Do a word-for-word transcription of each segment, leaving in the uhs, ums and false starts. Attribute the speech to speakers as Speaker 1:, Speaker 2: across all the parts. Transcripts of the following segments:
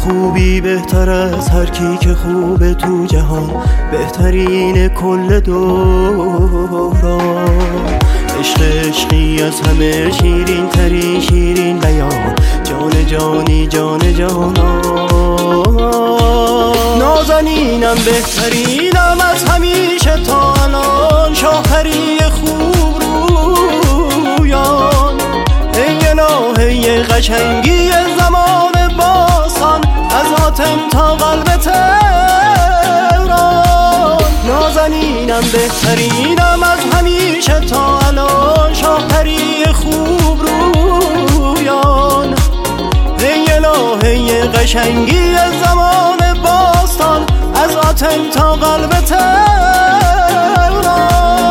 Speaker 1: خوبی بهتر از هر کی که خوبه تو جهان، بهترین کل دوران. عشق عشقی از همه شیرین ترین شیرین بیان، جان جانی جان جانان. نازنینم بهترینم از همیشه تا الان، شاهری خوب رویان. ای الهه قشنگی زمان باستان، از آتن تا قلب تهران. نازنینم بهترینم از همیشه تا الان، شاهری خوب رویان. ای الهه قشنگی زمان باستان، از آتن تا قلب تهران.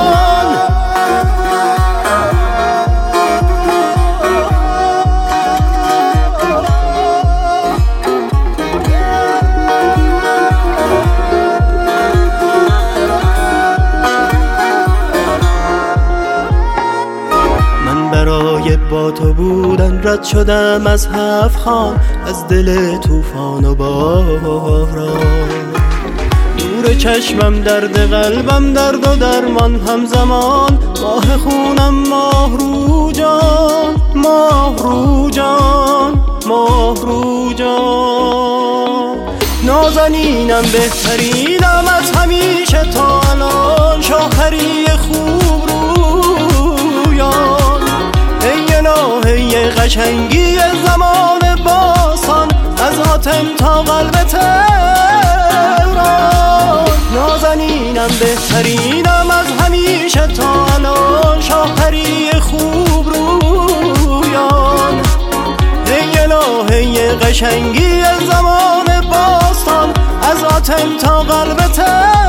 Speaker 1: برای با تو بودن رد شدم از هفت خان، از دل طوفان و باران. نور چشمم درد قلبم درد و درمان همزمان، ماه خونم ماه رو جان، ماه رو جان، ماه رو جان. نازنینم بهترینم از همیشه تا الان، شاهری خوب رویان. ای الهه قشنگی زمان باستان، از آتن تا قلب تهران. نازنینم بهترینم از همیشه تا الان، شاهری خوب رویان. ای الهه قشنگی زمان باستان، از آتن تا قلب تهران.